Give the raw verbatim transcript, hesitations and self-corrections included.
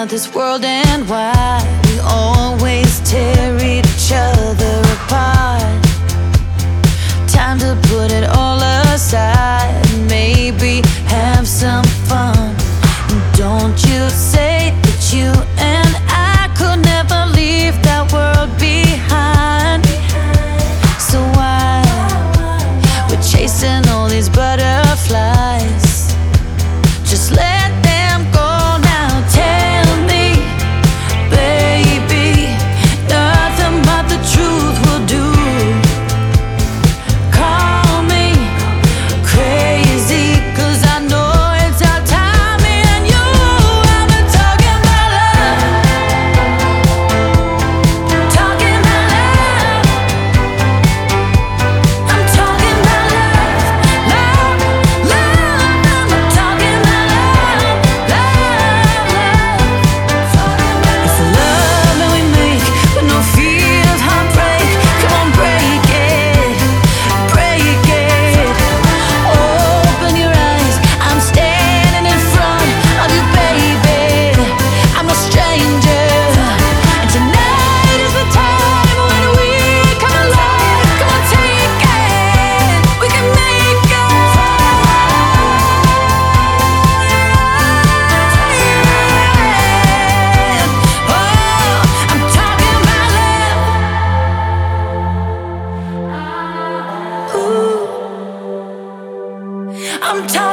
about this world and why we always tear each other apart. Time to put it all aside and maybe have some fun. And don't you say that you and I could never leave that world behind. So why we're chasing all these butterflies? Just let them go now. Tell me, baby, nothing but the truth will do. Call me crazy, 'cause I know it's our time, me and you. I've been talking about love, talking about love. I'm talking about love, love, love. I'm talking about love, love, love. It's the love that we make with no fear of heartbreak. Come on, break it, break it. Open your eyes, I'm standing in front of you, baby. I'm a stranger, and tonight is the time when we come alive. Come on, take it, we can make it. Oh, I'm talking about love. Ooh, I'm talking